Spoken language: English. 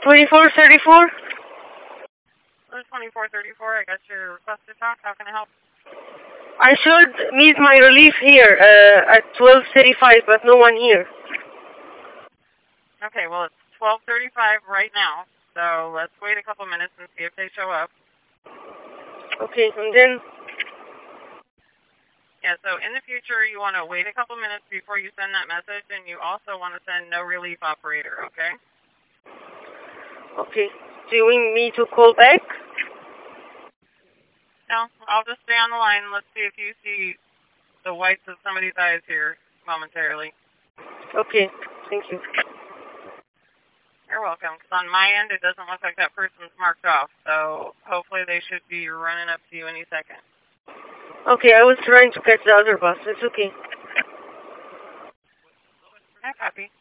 2434? 2434, I got your request to talk. How can I help? I should meet my relief here at 12:35, but no one here. Okay, well, it's 12:35 right now, so let's wait a couple minutes and see if they show up. Okay, and then... Yeah, so in the future, you want to wait a couple minutes before you send that message, and you also want to send no relief operator, okay? Okay. Do you want me to call back? No, I'll just stay on the line. Let's see if you see the whites of somebody's eyes here momentarily. Okay, thank you. You're welcome, because on my end, it doesn't look like that person's marked off, so hopefully they should be running up to you any second. Okay, I was trying to catch the other bus. It's okay. I copy.